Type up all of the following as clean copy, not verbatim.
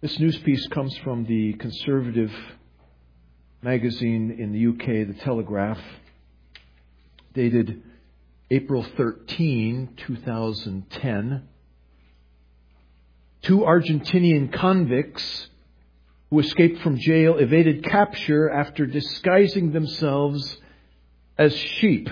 This news piece comes from the conservative magazine in the UK, The Telegraph, dated April 13, 2010. Two Argentinian convicts who escaped from jail evaded capture after disguising themselves as sheep.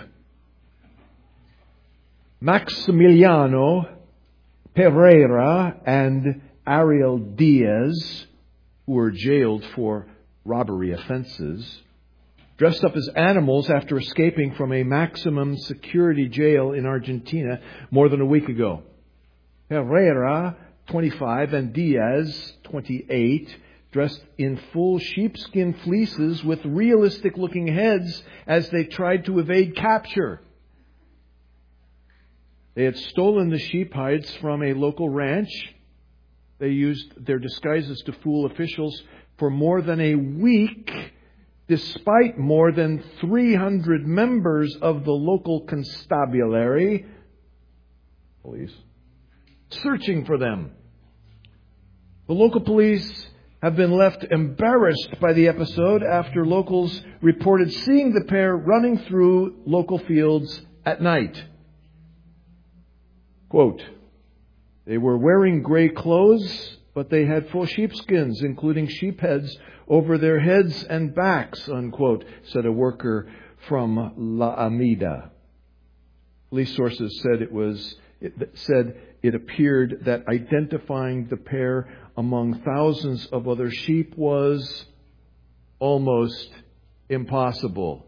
Maximiliano Pereira and Ariel Diaz, who were jailed for robbery offenses, dressed up as animals after escaping from a maximum security jail in Argentina more than a week ago. Pereira, 25, and Diaz, 28, dressed in full sheepskin fleeces with realistic-looking heads as they tried to evade capture. They had stolen the sheep hides from a local ranch. They used their disguises to fool officials for more than a week, despite more than 300 members of the local constabulary, police, searching for them. The local police have been left embarrassed by the episode after locals reported seeing the pair running through local fields at night. Quote, "They were wearing gray clothes, but they had full sheepskins, including sheep heads over their heads and backs," unquote, said a worker from La Amida. Police sources said it appeared that identifying the pair among thousands of other sheep was almost impossible.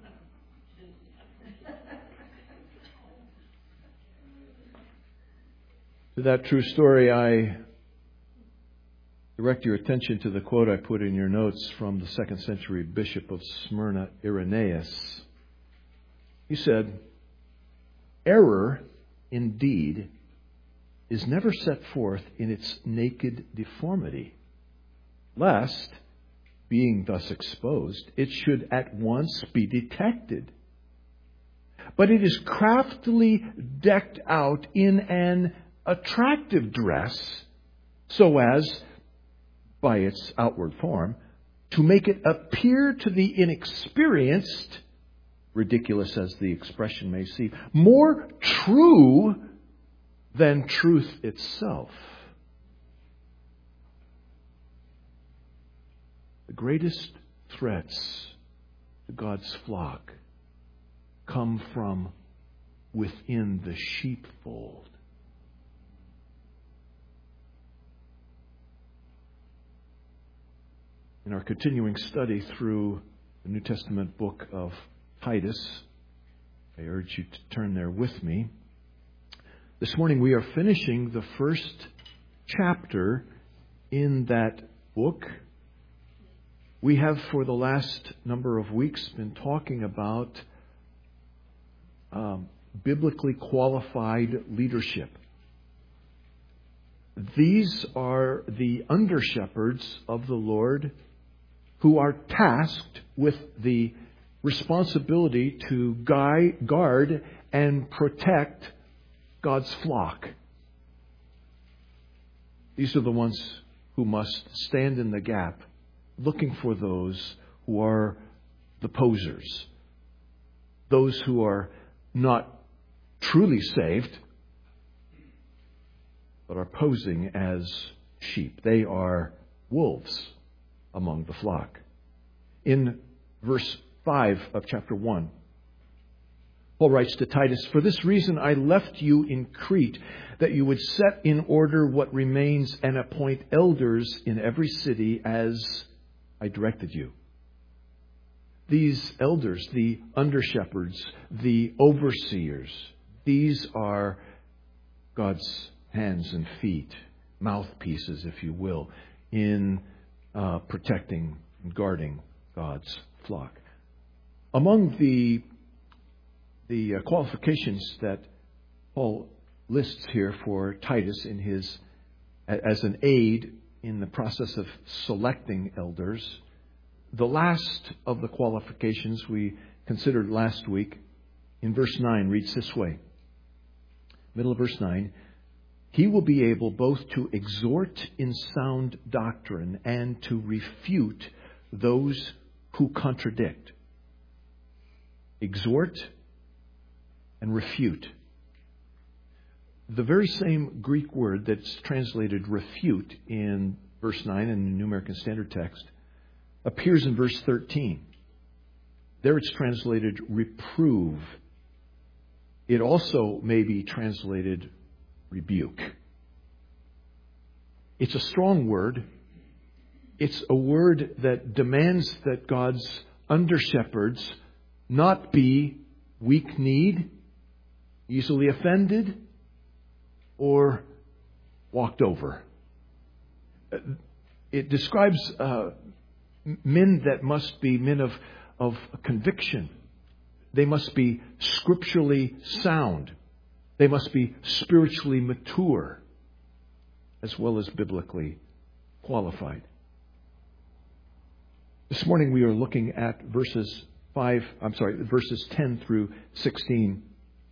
To that true story, I direct your attention to the quote I put in your notes from the 2nd century bishop of Smyrna, Irenaeus. He said, "Error, indeed, is never set forth in its naked deformity, lest, being thus exposed, it should at once be detected. But it is craftily decked out in an attractive dress, so as, by its outward form, to make it appear to the inexperienced, ridiculous as the expression may seem, more true than truth itself." The greatest threats to God's flock come from within the sheepfold. In our continuing study through the New Testament book of Titus, I urge you to turn there with me. This morning we are finishing the first chapter in that book. We have for the last number of weeks been talking about biblically qualified leadership. These are the under-shepherds of the Lord who are tasked with the responsibility to guard and protect God's flock. These are the ones who must stand in the gap, looking for those who are the posers, those who are not truly saved, but are posing as sheep. They are wolves among the flock. In verse 5 of chapter 1, Paul writes to Titus, "For this reason I left you in Crete, that you would set in order what remains and appoint elders in every city as I directed you." These elders, the under-shepherds, the overseers, these are God's hands and feet, mouthpieces, if you will, in protecting and guarding God's flock. Among the qualifications that Paul lists here for Titus as an aid in the process of selecting elders, the last of the qualifications we considered last week in verse 9 reads this way. Middle of verse 9, he will be able both to exhort in sound doctrine and to refute those who contradict. Exhort and refute. The very same Greek word that's translated refute in verse 9 in the New American Standard Text appears in verse 13. There it's translated reprove. It also may be translated rebuke. It's a strong word. It's a word that demands that God's under-shepherds not be weak-kneed, easily offended, or walked over. It describes men that must be men of conviction. They must be scripturally sound. They must be spiritually mature, as well as biblically qualified. This morning we are looking at verses 10 through 16,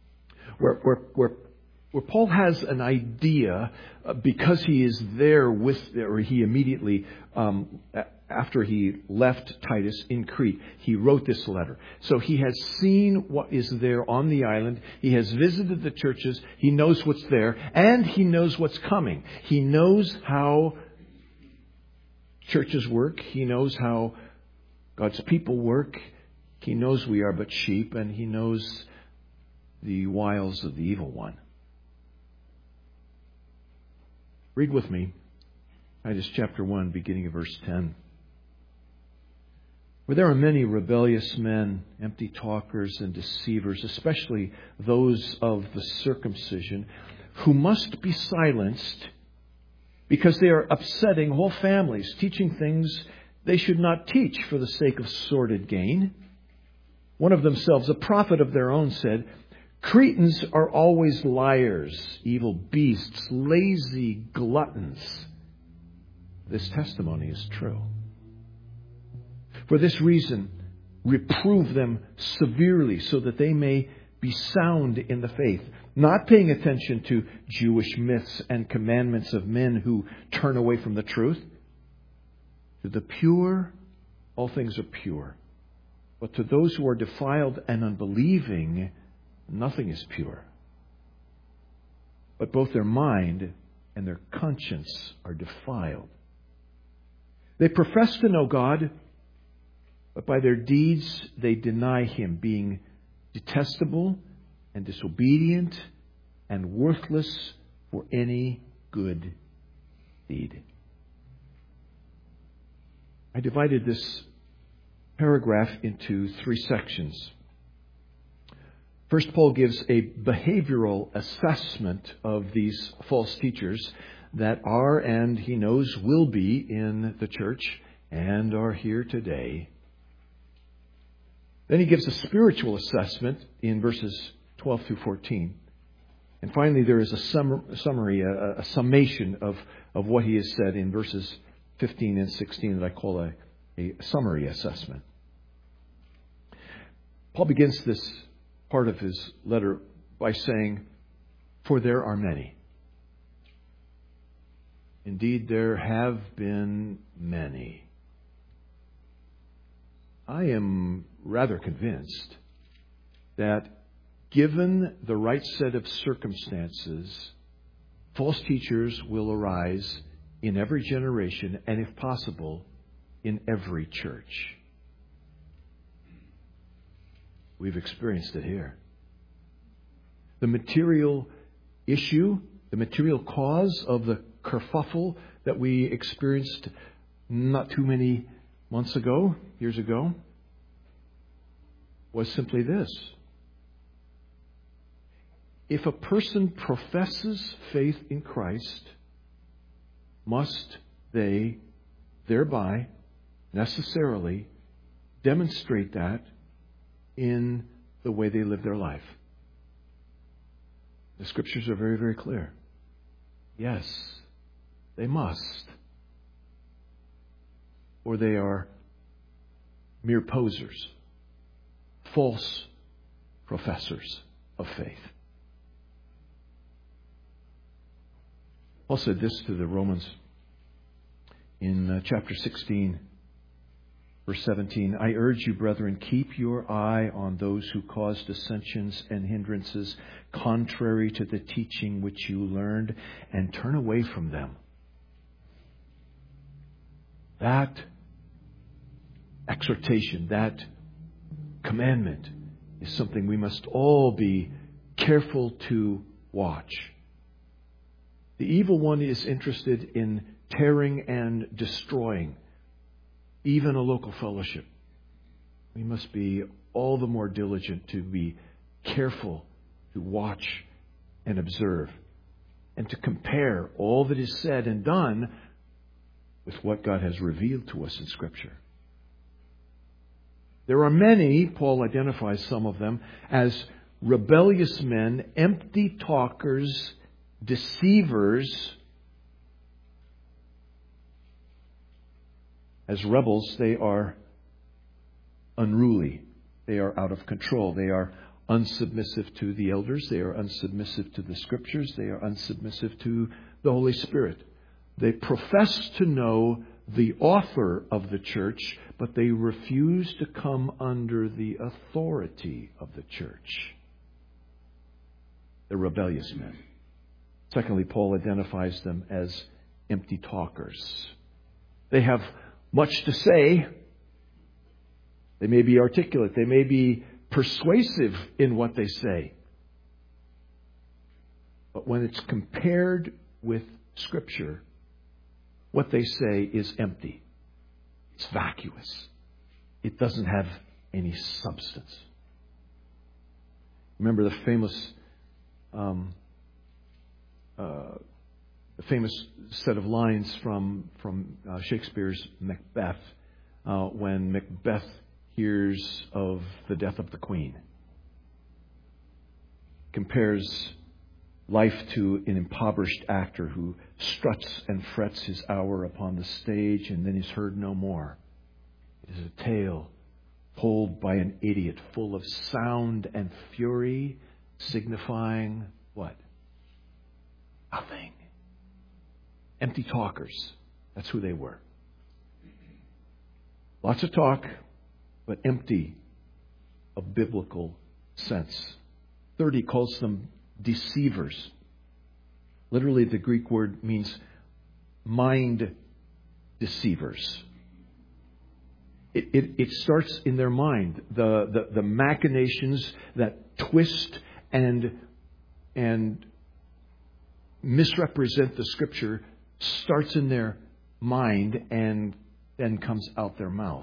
where Paul has an idea, because he is there he immediately, after he left Titus in Crete, he wrote this letter. So he has seen what is there on the island. He has visited the churches. He knows what's there, and he knows what's coming. He knows how churches work. He knows how God's people work. He knows we are but sheep, and he knows the wiles of the evil one. Read with me Titus chapter 1, beginning of verse 10. For there are many rebellious men, empty talkers and deceivers, especially those of the circumcision, who must be silenced because they are upsetting whole families, teaching things they should not teach for the sake of sordid gain. One of themselves, a prophet of their own, said, Cretans are always liars, evil beasts, lazy gluttons. This testimony is true. For this reason, reprove them severely so that they may be sound in the faith, not paying attention to Jewish myths and commandments of men who turn away from the truth. To the pure, all things are pure. But to those who are defiled and unbelieving, nothing is pure. But both their mind and their conscience are defiled. They profess to know God, but by their deeds they deny Him, being detestable and disobedient and worthless for any good deed. I divided this paragraph into 3 sections. First, Paul gives a behavioral assessment of these false teachers that are, and he knows will be, in the church and are here today. Then he gives a spiritual assessment in verses 12 through 14. And finally, there is a summary, a summation of what he has said in verses 15 and 16 that I call a summary assessment. Paul begins this part of his letter by saying, for there are many. Indeed, there have been many. I am rather convinced that given the right set of circumstances, false teachers will arise in every generation and, if possible, in every church. We've experienced it here. The material issue, the material cause of the kerfuffle that we experienced not too many years ago, was simply this. If a person professes faith in Christ, must they thereby necessarily demonstrate that in the way they live their life? The Scriptures are very, very clear. Yes, they must. Or they are mere posers, false professors of faith. Paul said this to the Romans in chapter 16, verse 17. I urge you, brethren, keep your eye on those who cause dissensions and hindrances contrary to the teaching which you learned, and turn away from them. That exhortation, that commandment is something we must all be careful to watch. The evil one is interested in tearing and destroying even a local fellowship. We must be all the more diligent to be careful to watch and observe and to compare all that is said and done with what God has revealed to us in Scripture. There are many, Paul identifies some of them, as rebellious men, empty talkers, deceivers. As rebels, they are unruly. They are out of control. They are unsubmissive to the elders. They are unsubmissive to the Scriptures. They are unsubmissive to the Holy Spirit. They profess to know the author of the church, but they refuse to come under the authority of the church. They're rebellious men. Secondly, Paul identifies them as empty talkers. They have much to say. They may be articulate. They may be persuasive in what they say. But when it's compared with Scripture, what they say is empty. It's vacuous. It doesn't have any substance. Remember the famous set of lines from Shakespeare's Macbeth, when Macbeth hears of the death of the Queen. Compares life to an impoverished actor who struts and frets his hour upon the stage and then is heard no more. It is a tale told by an idiot, full of sound and fury, signifying what? Nothing. Empty talkers. That's who they were. Lots of talk, but empty of biblical sense. Third, he calls them deceivers. Literally, the Greek word means mind deceivers. It starts in their mind. The machinations that twist and misrepresent the Scripture starts in their mind and then comes out their mouth.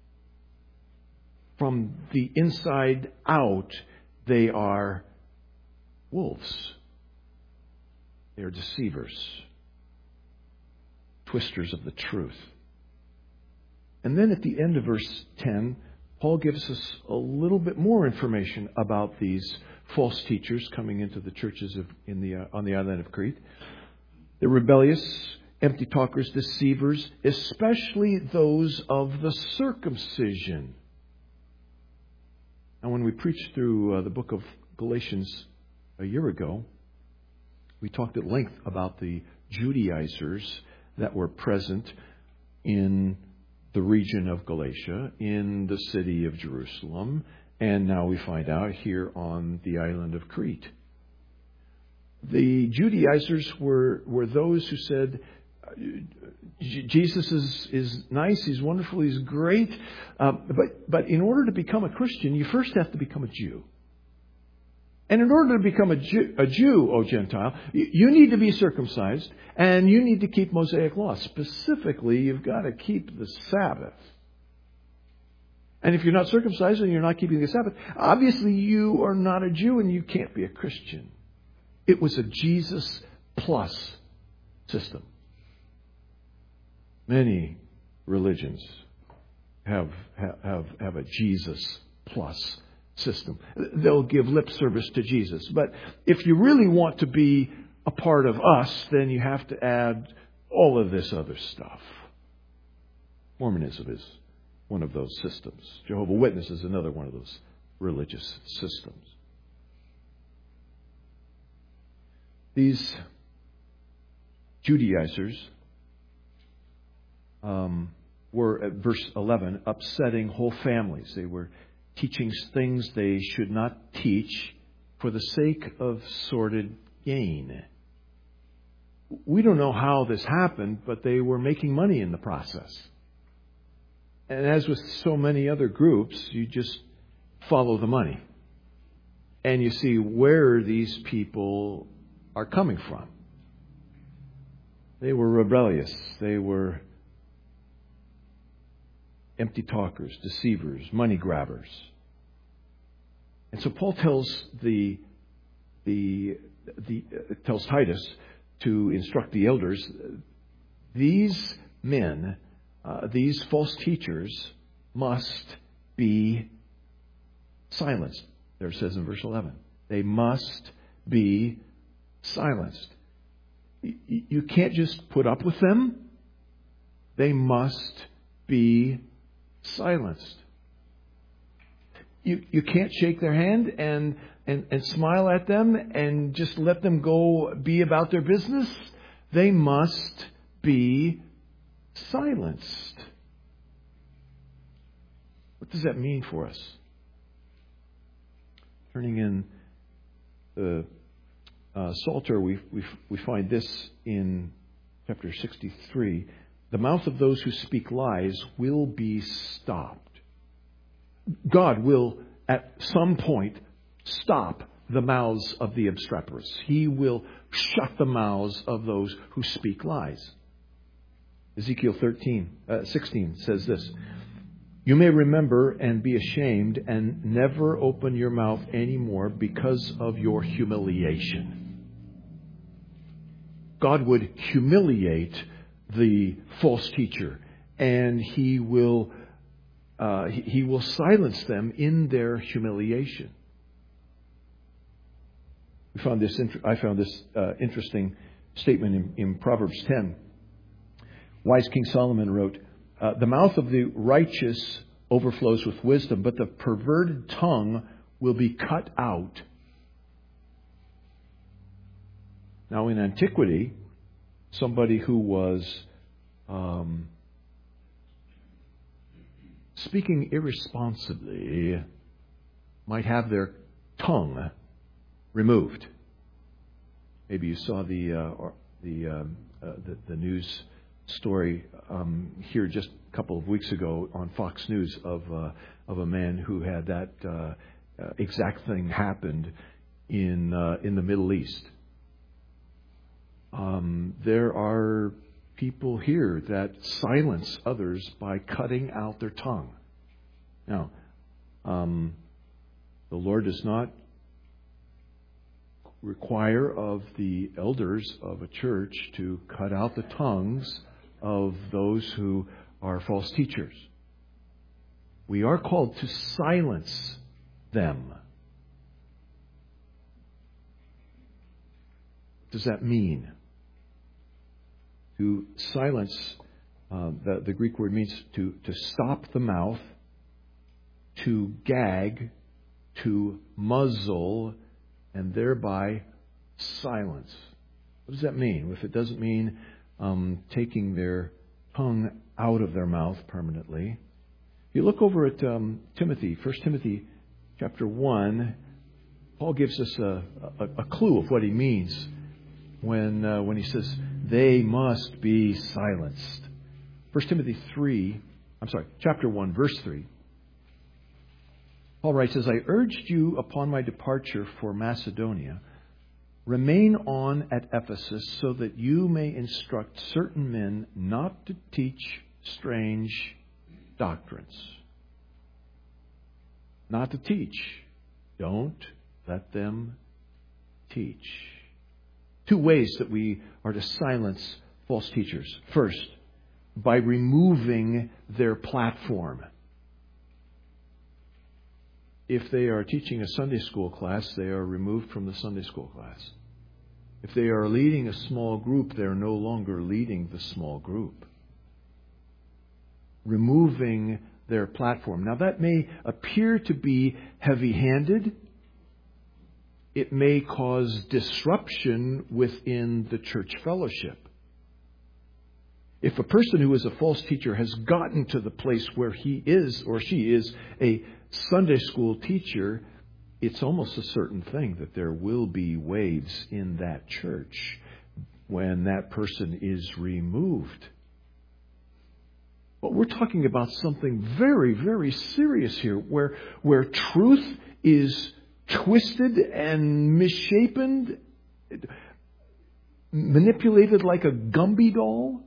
From the inside out, they are wolves. They are deceivers, twisters of the truth. And then at the end of verse 10, Paul gives us a little bit more information about these false teachers coming into the churches on the island of Crete. They're rebellious, empty talkers, deceivers, especially those of the circumcision. Now, when we preached through the book of Galatians a year ago, we talked at length about the Judaizers that were present in the region of Galatia, in the city of Jerusalem, and now we find out here on the island of Crete. The Judaizers were those who said, Jesus is nice, He's wonderful, He's great, but in order to become a Christian, you first have to become a Jew. And in order to become a Jew, O Gentile, you need to be circumcised and you need to keep Mosaic law. Specifically, you've got to keep the Sabbath. And if you're not circumcised and you're not keeping the Sabbath, obviously you are not a Jew and you can't be a Christian. It was a Jesus plus system. Many religions have a Jesus plus system. They'll give lip service to Jesus. But if you really want to be a part of us, then you have to add all of this other stuff. Mormonism is one of those systems. Jehovah's Witness is another one of those religious systems. These Judaizers were, at verse 11, upsetting whole families. They were teaching things they should not teach for the sake of sordid gain. We don't know how this happened, but they were making money in the process. And as with so many other groups, you just follow the money. And you see where these people are coming from. They were rebellious. They were empty talkers, deceivers, money grabbers. And so Paul tells tells Titus to instruct the elders. These men, these false teachers, must be silenced. There it says in verse 11. They must be silenced. You can't just put up with them. They must be silenced. You can't shake their hand and smile at them and just let them go be about their business. They must be silenced. What does that mean for us? Turning in the Psalter, we find this in chapter 63. The mouth of those who speak lies will be stopped. God will, at some point, stop the mouths of the obstreperous. He will shut the mouths of those who speak lies. Ezekiel 16 says this. You may remember and be ashamed and never open your mouth anymore because of your humiliation. God would humiliate the false teacher, and He will silence them in their humiliation. I found this interesting statement in Proverbs 10. Wise King Solomon wrote, the mouth of the righteous overflows with wisdom, but the perverted tongue will be cut out. Now, in antiquity, somebody who was speaking irresponsibly might have their tongue removed. Maybe you saw the news story here just a couple of weeks ago on Fox News of a man who had that exact thing happened in the Middle East. There are people here that silence others by cutting out their tongue. Now, the Lord does not require of the elders of a church to cut out the tongues of those who are false teachers. We are called to silence them. What does that mean? To silence, the Greek word means to stop the mouth, to gag, to muzzle, and thereby silence. What does that mean? If it doesn't mean taking their tongue out of their mouth permanently. If you look over at Timothy, 1 Timothy chapter 1, Paul gives us a clue of what he means when he says they must be silenced. 1 Timothy chapter 1, verse 3. Paul writes, as I urged you upon my departure for Macedonia, remain on at Ephesus so that you may instruct certain men not to teach strange doctrines. Not to teach. Don't let them teach. Two ways that we are to silence false teachers. First, by removing their platform. If they are teaching a Sunday school class, they are removed from the Sunday school class. If they are leading a small group, they are no longer leading the small group. Removing their platform. Now, that may appear to be heavy-handed. It may cause disruption within the church fellowship. If a person who is a false teacher has gotten to the place where he is or she is a Sunday school teacher, it's almost a certain thing that there will be waves in that church when that person is removed. But we're talking about something very, very serious here, where truth is twisted and misshapen, manipulated like a Gumby doll.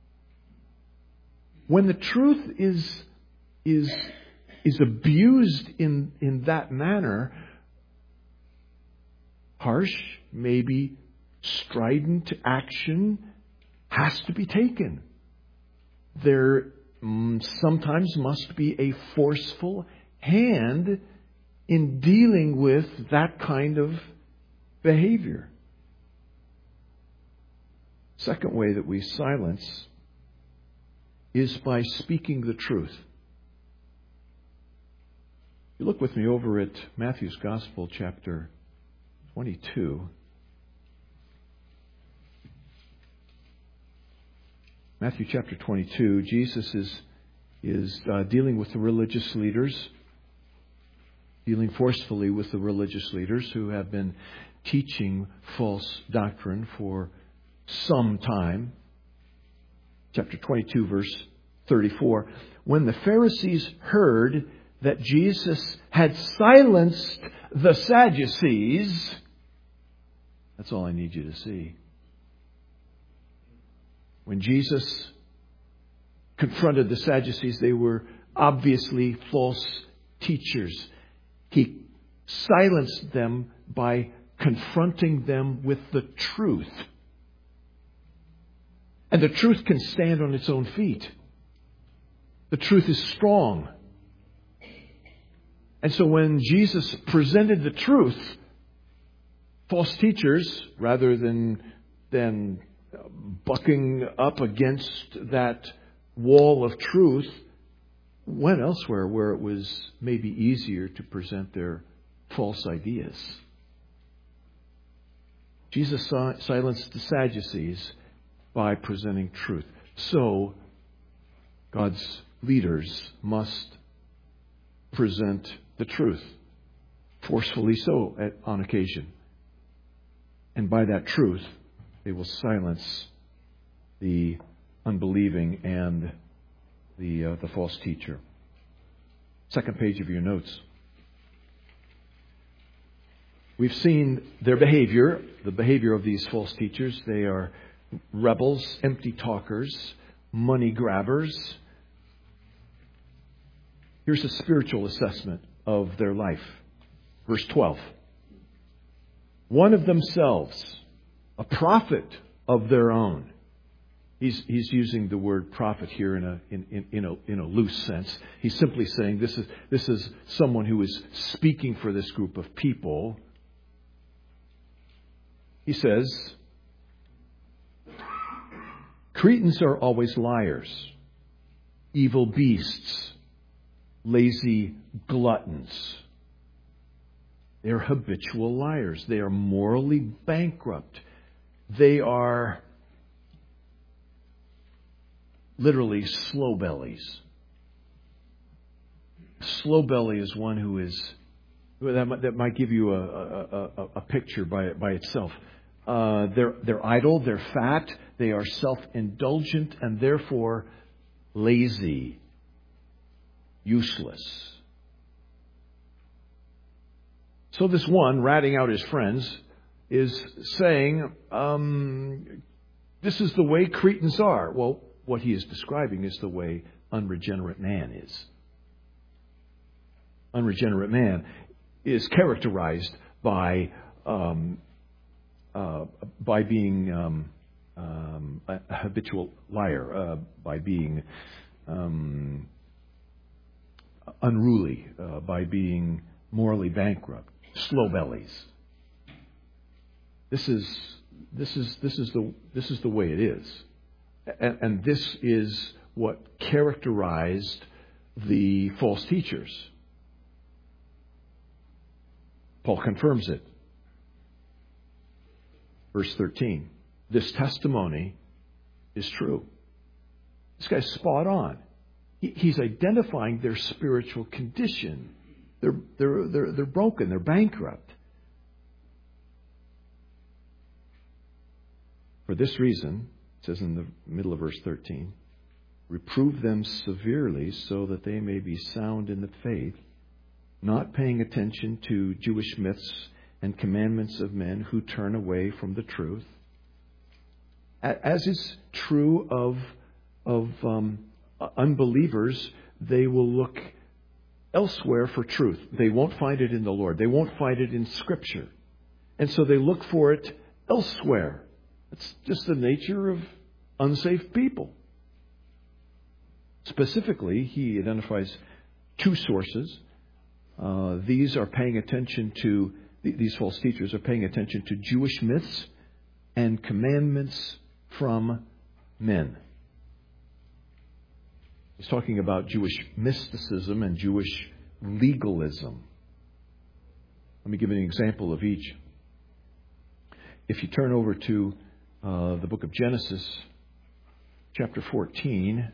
When the truth is abused in that manner, harsh, maybe strident action has to be taken. There sometimes must be a forceful hand in dealing with that kind of behavior. Second way that we silence is by speaking the truth. You look with me over at Matthew's Gospel, chapter 22. Matthew chapter 22, Jesus is dealing with the religious leaders, dealing forcefully with the religious leaders who have been teaching false doctrine for some time. Chapter 22, verse 34. When the Pharisees heard that Jesus had silenced the Sadducees, that's all I need you to see. When Jesus confronted the Sadducees, they were obviously false teachers. He silenced them by confronting them with the truth. And the truth can stand on its own feet. The truth is strong. And so when Jesus presented the truth, false teachers, rather than bucking up against that wall of truth, went elsewhere where it was maybe easier to present their false ideas. Jesus silenced the Sadducees by presenting truth. So, God's leaders must present the truth, forcefully so on occasion. And by that truth, they will silence the unbelieving and the false teacher. Second page of your notes. We've seen their behavior, the behavior of these false teachers. They are rebels, empty talkers, money grabbers. Here's a spiritual assessment of their life. Verse 12. One of themselves, a prophet of their own. He's using the word prophet here in a loose sense. He's simply saying this is someone who is speaking for this group of people. He says, Cretans are always liars, evil beasts, lazy gluttons. They're habitual liars. They are morally bankrupt. They are literally slow bellies. Slow belly is one who is, that might give you a picture by itself. They're idle, they're fat, they are self-indulgent, and therefore lazy, useless. So this one, ratting out his friends, is saying, this is the way Cretans are. Well, what he is describing is the way unregenerate man is. Unregenerate man is characterized by being a habitual liar, by being unruly, by being morally bankrupt, slow bellies. This is the way it is, and this is what characterized the false teachers. Paul confirms it. Verse 13. This testimony is true. This guy's spot on. He's identifying their spiritual condition. They're broken. They're bankrupt. For this reason, it says in the middle of verse 13, reprove them severely so that they may be sound in the faith, not paying attention to Jewish myths and commandments of men who turn away from the truth. As is true of unbelievers, they will look elsewhere for truth. They won't find it in the Lord. They won't find it in Scripture. And so they look for it elsewhere. It's just the nature of unsafe people. Specifically, he identifies two sources. These false teachers are paying attention to Jewish myths and commandments from men. He's talking about Jewish mysticism and Jewish legalism. Let me give you an example of each. If you turn over to the book of Genesis, chapter 14,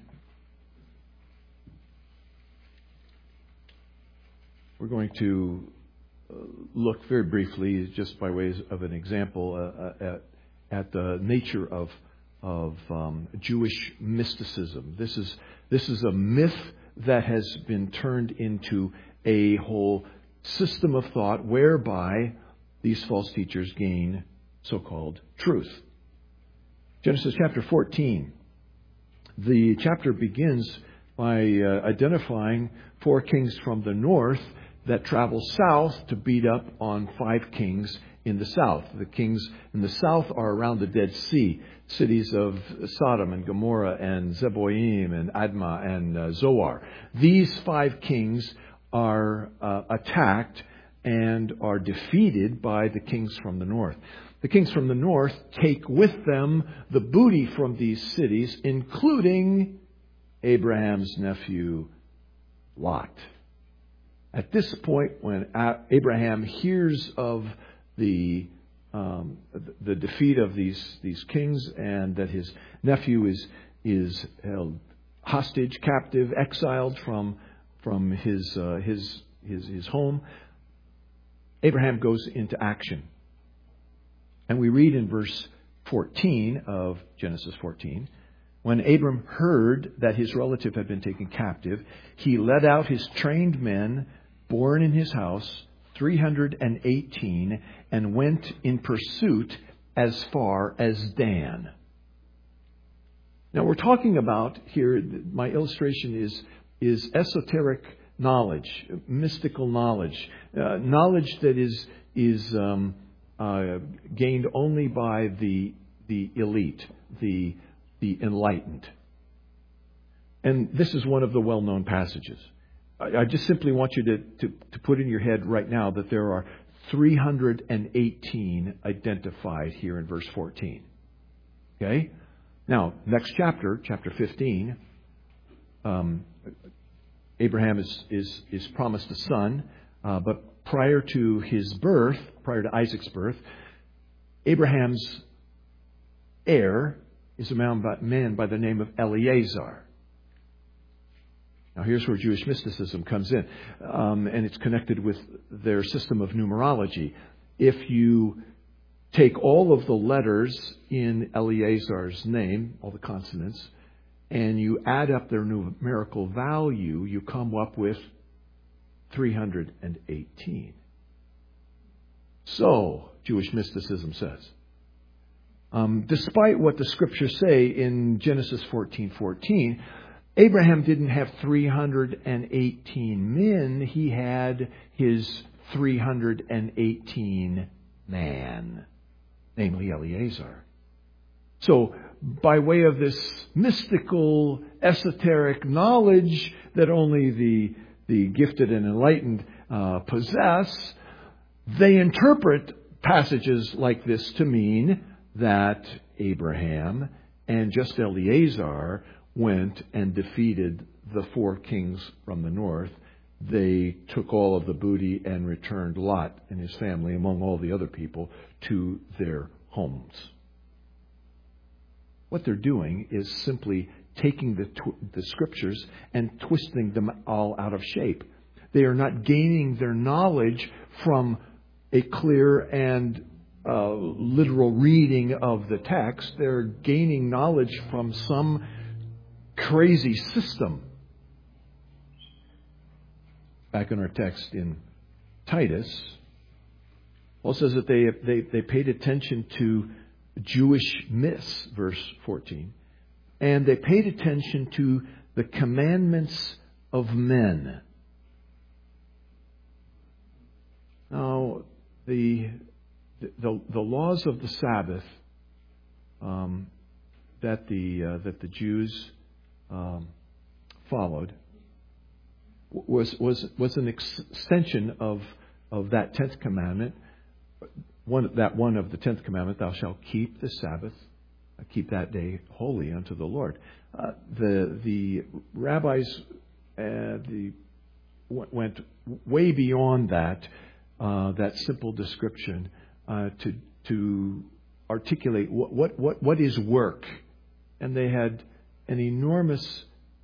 we're going to look very briefly, just by way of an example, at the nature of Jewish mysticism. This is a myth that has been turned into a whole system of thought whereby these false teachers gain so-called truth. Genesis chapter 14. The chapter begins by identifying 4 kings from the north that travel south to beat up on 5 kings in the south. The kings in the south are around the Dead Sea, cities of Sodom and Gomorrah and Zeboim and Admah and Zoar. These 5 kings are attacked and are defeated by the kings from the north. The kings from the north take with them the booty from these cities, including Abraham's nephew Lot. At this point, when Abraham hears of the defeat of these kings and that his nephew is held hostage, captive, exiled from his home, Abraham goes into action. And we read in verse 14 of Genesis 14, when Abram heard that his relative had been taken captive, he led out his trained men born in his house, 318, and went in pursuit as far as Dan. Now we're talking about here, my illustration is esoteric knowledge, mystical knowledge, knowledge that is gained only by the elite, the enlightened. And this is one of the well-known passages. I just simply want you to put in your head right now that there are 318 identified here in verse 14. Okay? Now, next chapter, chapter 15, Abraham is promised a son, but prior to his birth, prior to Isaac's birth, Abraham's heir is a man by the name of Eliezer. Now here's where Jewish mysticism comes in, and it's connected with their system of numerology. If you take all of the letters in Eliezer's name, all the consonants, and you add up their numerical value, you come up with 318. So, Jewish mysticism says, despite what the Scriptures say in Genesis 14:14, Abraham didn't have 318 men. He had his 318 man, namely Eliezer. So, by way of this mystical, esoteric knowledge that only the gifted and enlightened possess, they interpret passages like this to mean that Abraham and just Eliezer went and defeated the 4 kings from the north. They took all of the booty and returned Lot and his family, among all the other people, to their homes. what they're doing is simply taking the Scriptures and twisting them all out of shape. They are not gaining their knowledge from a clear and literal reading of the text. They're gaining knowledge from some crazy system. Back in our text in Titus, Paul says that they paid attention to Jewish myths, verse 14, and they paid attention to the commandments of men. Now, the laws of the Sabbath that the Jews followed was an extension of that 10th commandment. One of the 10th commandment, thou shalt keep the Sabbath, keep that day holy unto the Lord. The rabbis went way beyond that simple description to articulate what is work, and they had an enormous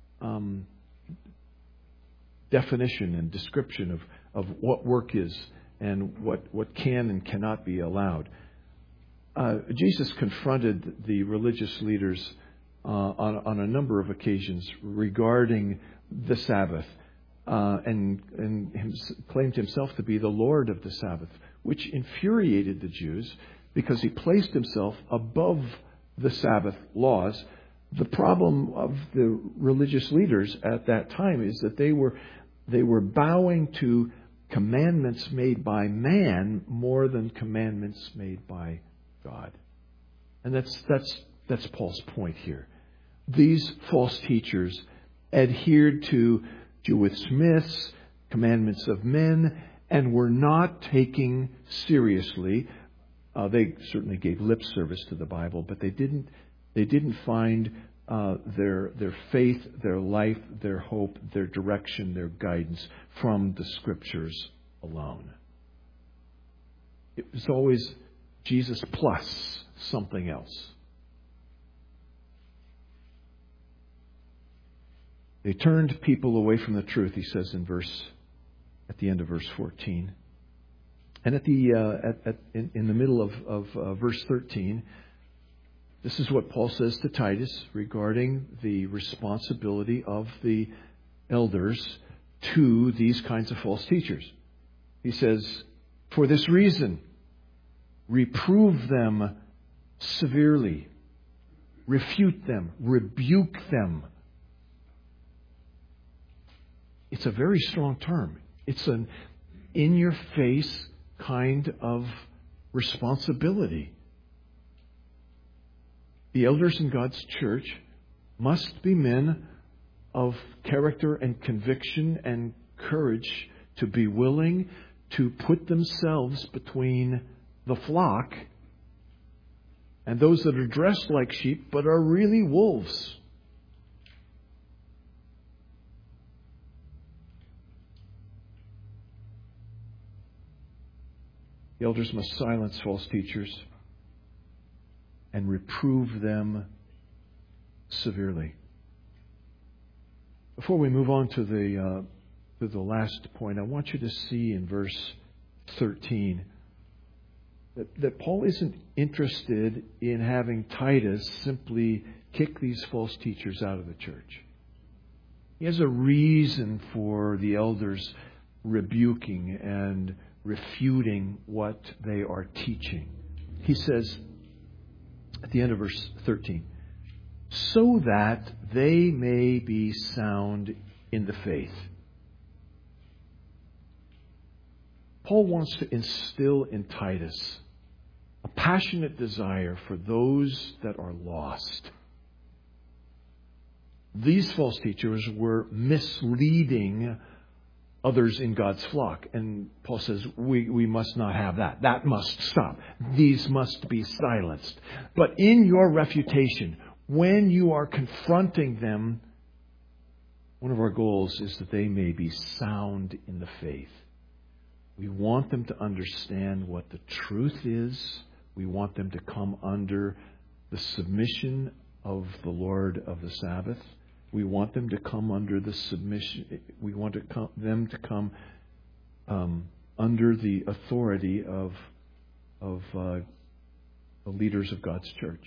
definition and description of what work is and what can and cannot be allowed. Jesus confronted the religious leaders on a number of occasions regarding the Sabbath, and claimed himself to be the Lord of the Sabbath, which infuriated the Jews because he placed himself above the Sabbath laws. The problem of the religious leaders at that time is that they were bowing to commandments made by man more than commandments made by God. And that's Paul's point here. These false teachers adhered to Jewish myths, commandments of men, and were not taking seriously. They certainly gave lip service to the Bible, but they didn't find their faith, their life, their hope, their direction, their guidance from the Scriptures alone. It was always Jesus plus something else. They turned people away from the truth, he says at the end of verse 14. And in the middle of verse 13, this is what Paul says to Titus regarding the responsibility of the elders to these kinds of false teachers. He says, for this reason, reprove them severely, refute them, rebuke them. It's a very strong term. It's an in-your-face kind of responsibility. The elders in God's church must be men of character and conviction and courage to be willing to put themselves between the flock and those that are dressed like sheep but are really wolves. The elders must silence false teachers and reprove them severely. Before we move on to the last point, I want you to see in verse 13 that Paul isn't interested in having Titus simply kick these false teachers out of the church. He has a reason for the elders rebuking and refuting what they are teaching. He says at the end of verse 13, so that they may be sound in the faith. Paul wants to instill in Titus a passionate desire for those that are lost. These false teachers were misleading others in God's flock. And Paul says, we must not have that. That must stop. These must be silenced. But in your refutation, when you are confronting them, one of our goals is that they may be sound in the faith. We want them to understand what the truth is. We want them to come under the submission of the Lord of the Sabbath. We want them to come under the submission. We want them to come under the authority of the leaders of God's church.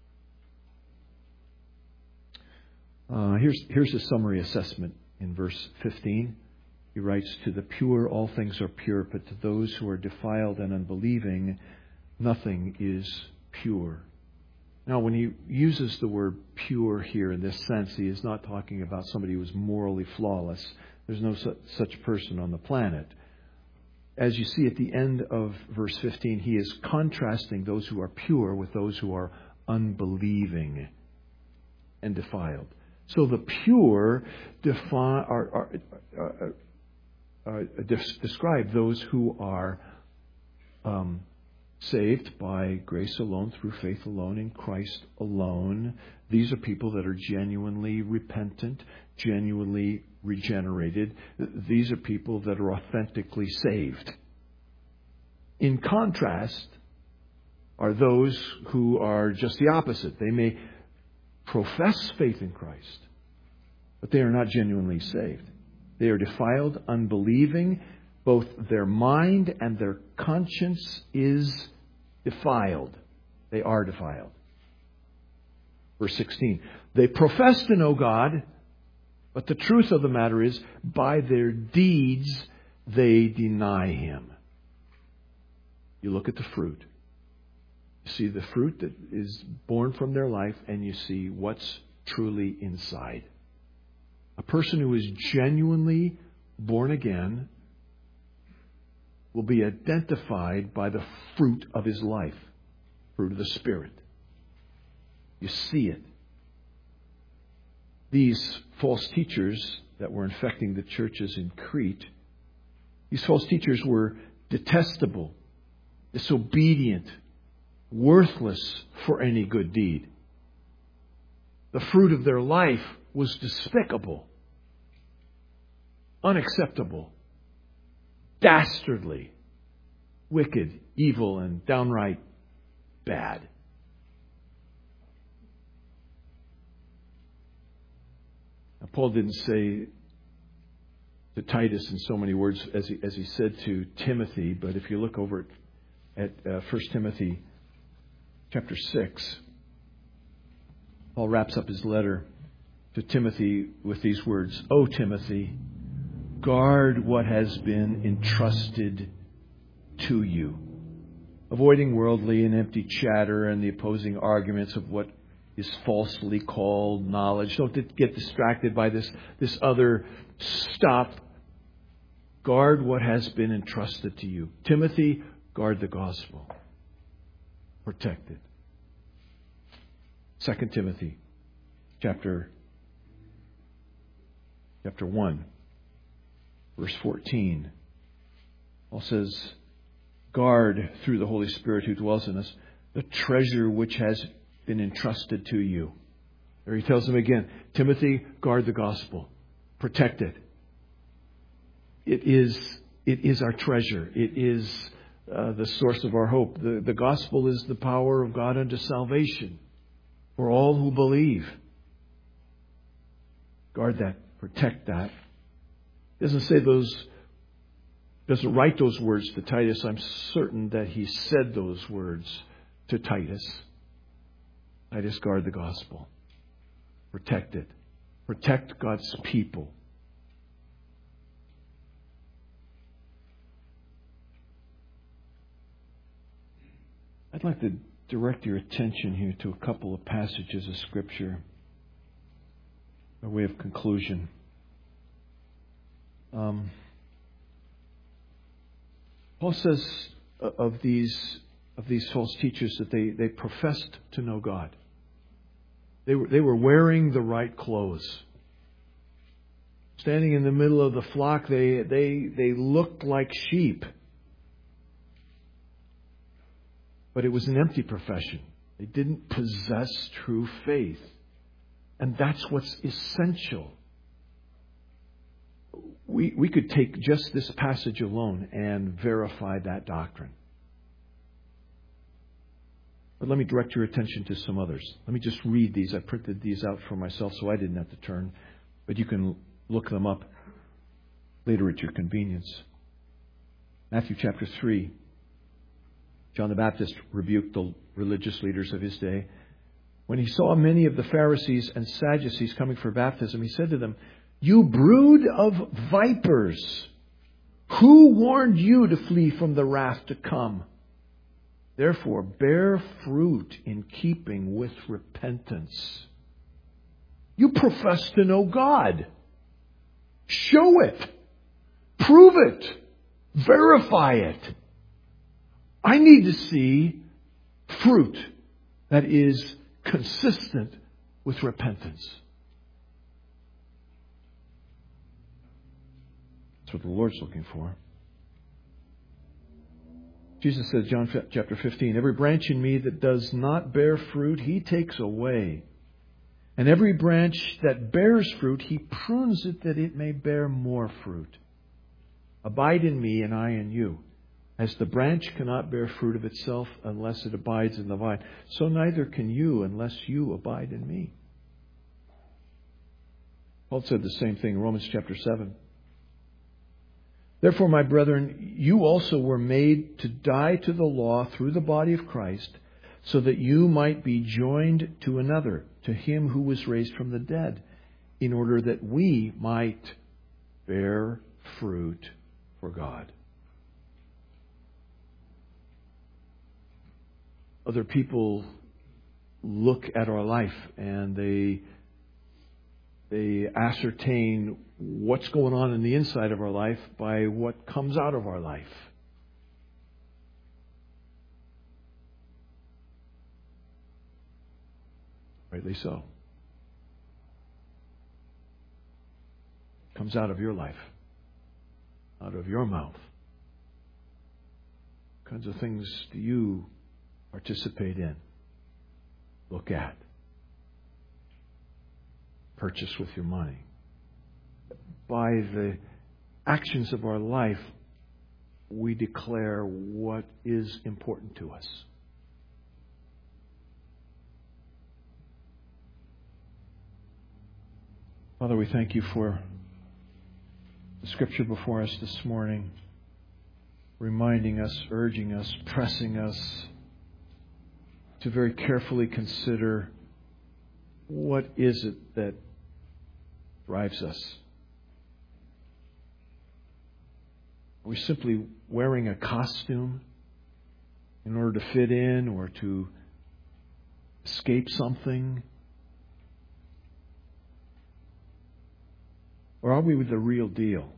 Here's a summary assessment in verse 15. He writes, "To the pure all things are pure, but to those who are defiled and unbelieving, nothing is pure." Now, when he uses the word pure here in this sense, he is not talking about somebody who is morally flawless. There's no such person on the planet. As you see at the end of verse 15, he is contrasting those who are pure with those who are unbelieving and defiled. So the pure describe those who are saved by grace alone, through faith alone, in Christ alone. These are people that are genuinely repentant, genuinely regenerated. These are people that are authentically saved. In contrast are those who are just the opposite. They may profess faith in Christ, but they are not genuinely saved. They are defiled, unbelieving. Both their mind and their conscience is defiled. They are defiled. Verse 16. They profess to know God, but the truth of the matter is, by their deeds, they deny Him. You look at the fruit. You see the fruit that is born from their life, and you see what's truly inside. A person who is genuinely born again will be identified by the fruit of his life, fruit of the Spirit. You see it. These false teachers that were infecting the churches in Crete, these false teachers were detestable, disobedient, worthless for any good deed. The fruit of their life was despicable, unacceptable, dastardly, wicked, evil, and downright bad. Now, Paul didn't say to Titus in so many words as he said to Timothy, but if you look over at 1 Timothy chapter 6, Paul wraps up his letter to Timothy with these words, "O Timothy, guard what has been entrusted to you, avoiding worldly and empty chatter and the opposing arguments of what is falsely called knowledge." Don't get distracted by this other stuff. Guard what has been entrusted to you. Timothy, guard the gospel. Protect it. 2 Timothy chapter 1, verse 14. Paul says, "Guard through the Holy Spirit who dwells in us the treasure which has been entrusted to you." There he tells them again, Timothy, guard the gospel. Protect it. It is our treasure. It is the source of our hope. The gospel is the power of God unto salvation for all who believe. Guard that. Protect that. He doesn't write those words to Titus. I'm certain that he said those words to Titus. Titus, guard the gospel. Protect it. Protect God's people. I'd like to direct your attention here to a couple of passages of Scripture by way of conclusion. Paul says of these false teachers that they professed to know God. They were wearing the right clothes. Standing in the middle of the flock, they looked like sheep. But it was an empty profession. They didn't possess true faith. And that's what's essential. We could take just this passage alone and verify that doctrine. But let me direct your attention to some others. Let me just read these. I printed these out for myself so I didn't have to turn. But you can look them up later at your convenience. Matthew chapter 3. John the Baptist rebuked the religious leaders of his day. When he saw many of the Pharisees and Sadducees coming for baptism, he said to them, "You brood of vipers! Who warned you to flee from the wrath to come? Therefore, bear fruit in keeping with repentance." You profess to know God. Show it. Prove it. Verify it. I need to see fruit that is consistent with repentance. That's what the Lord's looking for. Jesus said, John chapter 15, "Every branch in me that does not bear fruit, He takes away. And every branch that bears fruit, He prunes it that it may bear more fruit. Abide in me and I in you. As the branch cannot bear fruit of itself unless it abides in the vine, so neither can you unless you abide in me." Paul said the same thing in Romans chapter 7. "Therefore, my brethren, you also were made to die to the law through the body of Christ, so that you might be joined to another, to Him who was raised from the dead, in order that we might bear fruit for God." Other people look at our life and they ascertain what's going on in the inside of our life by what comes out of our life. Rightly so. It comes out of your life, out of your mouth. What kinds of things do you participate in, look at, purchase with your money? By the actions of our life, we declare what is important to us. Father, we thank you for the Scripture before us this morning, reminding us, urging us, pressing us to very carefully consider what is it that drives us. Are we simply wearing a costume in order to fit in or to escape something? Or are we with the real deal?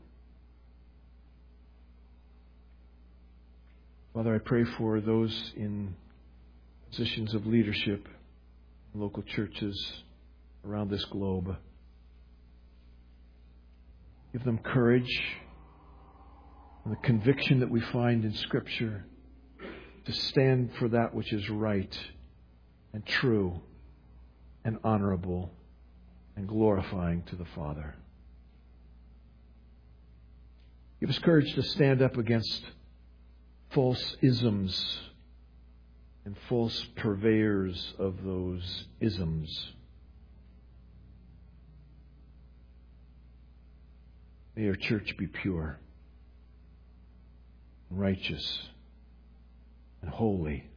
Father, I pray for those in positions of leadership in local churches around this globe. Give them courage and the conviction that we find in Scripture to stand for that which is right and true and honorable and glorifying to the Father. Give us courage to stand up against false isms and false purveyors of those isms. May your church be pure, righteous, and holy,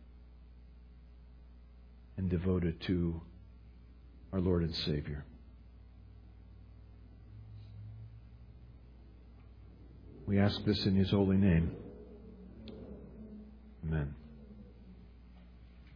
and devoted to our Lord and Savior. We ask this in His holy name.